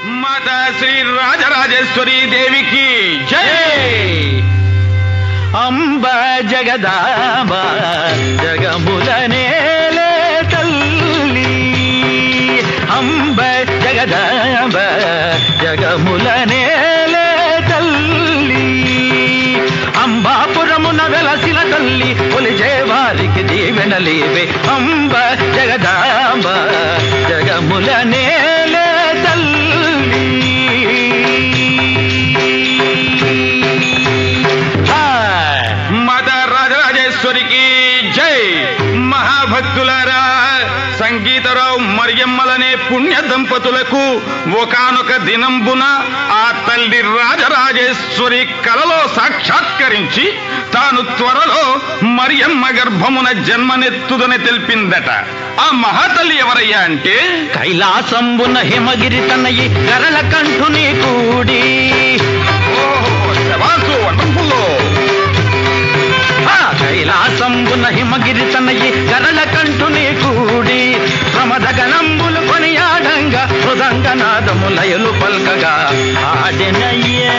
మాతా శ్రీ రాజరాజేశ్వరి దేవికి జై. అంబ జగదాంబ జగములనేలే తల్లి, అంబ జగదాంబ జగములనేలే తల్లి, అంబాపురమున వెలసిన తల్లి కొలిచే వారికి దీవెనలేవే. అంబ జగదాంబ జగములనేలే తల్లి. మాతా రాజరాజేశ్వరికి జై. మహాభక్తులారా, సంగీతరావు మరియమ్మలనే పుణ్య దంపతులకు ఒకానొక దినంబున ఆ తల్లి రాజరాజేశ్వరి కలలో సాక్షాత్కరించి తాను త్వరలో మరియమ్మ గర్భమున జన్మనెత్తుదని తెలిపిందట. ఆ మహాతల్లి ఎవరయ్యా అంటే కైలాసంబున హిమగిరి తనయి గరళ కంఠుని కూడి, కైలాసంబున హిమగిరి తనయి గరళ కంఠుని కూడి, ప్రమదగనంబులు కొనియాడంగా మృదంగనాదములయలు పల్కగా ఆడెనయ్యే.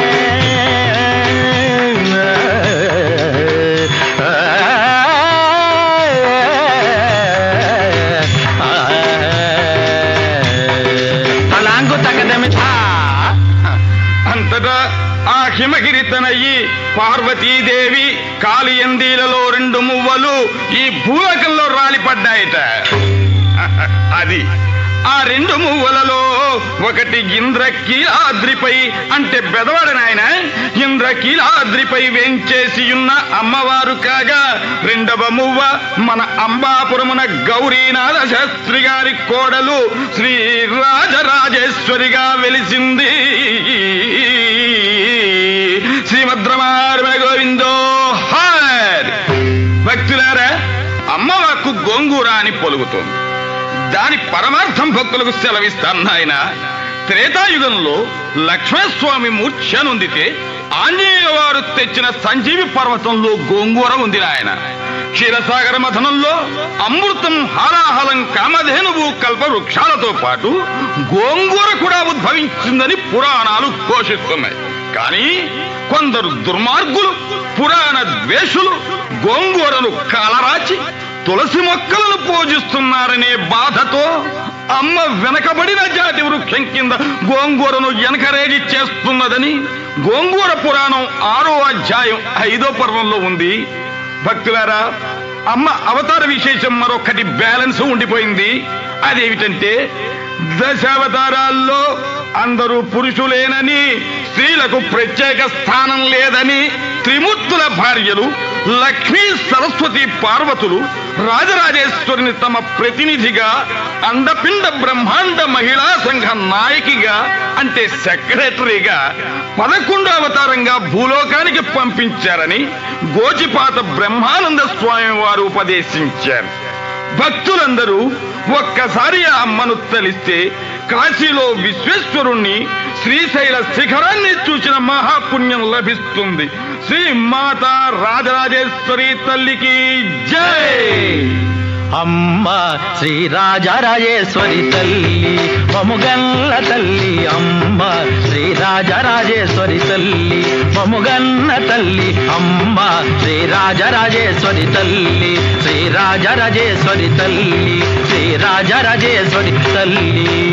అంతటా ఆ హిమగిరి తనయి పార్వతీదేవి కాళియందీలలో 2 మువ్వలు ఈ భూలోకంలో రాలిపడ్డాయట. అది ఆ 2 మువ్వలలో ఒకటి ఇంద్రకీలాద్రిపై, అంటే బెదవాడనాయన ఇంద్రకీలాద్రిపై వేంచేసి ఉన్న అమ్మవారు కాగా, 2వ మువ్వ మన అంబాపురమున గౌరీనాథ శాస్త్రి గారి కోడలు శ్రీ రాజరాజేశ్వరిగా వెలిసింది. శ్రీమద్రమారమణ గోవిందో హర్. భక్తులారా, అమ్మవాకు గోంగూర అని పలుకుతోంది. దాని పరమార్థం భక్తులకు సెలవిస్తాను ఆయన. త్రేతాయుగంలో లక్ష్మణస్వామి మూర్ఛ నొందితే ఆంజనేయ వారు తెచ్చిన సంజీవి పర్వతంలో గోంగూర ఉంది ఆయన. క్షీరసాగర మథనంలో అమృతం హాలాహలం కామధేనువు కల్ప వృక్షాలతో పాటు గోంగూర కూడా ఉద్భవించిందని పురాణాలు ఘోషిస్తున్నాయి. కానీ కొందరు దుర్మార్గులు, పురాణ ద్వేషులు గోంగూరను కాలరాచి తులసి మొక్కలను పూజిస్తున్నారనే బాధతో అమ్మ వెనకబడిన జాతి వృక్షం కింద గోంగూరను వెనకరేగి చేస్తున్నదని గోంగూర పురాణం 6వ అధ్యాయం 5వ పర్వంలో ఉంది. భక్తులారా, అమ్మ అవతార విశేషం మరొకటి బ్యాలెన్స్ ఉండిపోయింది. అదేమిటంటే, దశావతారాల్లో అందరూ పురుషులేనని, స్త్రీలకు ప్రత్యేక స్థానం లేదని త్రిమూర్తుల భార్యలు లక్ష్మీ సరస్వతి పార్వతులు రాజరాజేశ్వరిని తమ ప్రతినిధిగా, అండపిండ బ్రహ్మాండ మహిళా సంఘ నాయకిగా, అంటే సెక్రటరీగా 11వ అవతారంగా భూలోకానికి పంపించారని గోచిపాత బ్రహ్మానంద స్వామి వారు ఉపదేశించారు. భక్తులందరూ ఒక్కసారి ఆ అమ్మను తలిస్తే కాశీలో విశ్వేశ్వరుణ్ణి, శ్రీశైల శిఖరాన్ని చూసిన మహాపుణ్యం లభిస్తుంది. శ్రీ మాతా రాజరాజేశ్వరి తల్లికి జై. అమ్మ శ్రీ రాజరాజేశ్వరి తల్లి మముగల్ల తల్లి, అమ్మ శ్రీ రాజరాజేశ్వరి తల్లి మముగన్న తల్లి, అమ్మ శ్రీ రాజరాజేశ్వరి తల్లి, శ్రీ రాజరాజేశ్వరి తల్లి, శ్రీ రాజరాజేశ్వరి తల్లి.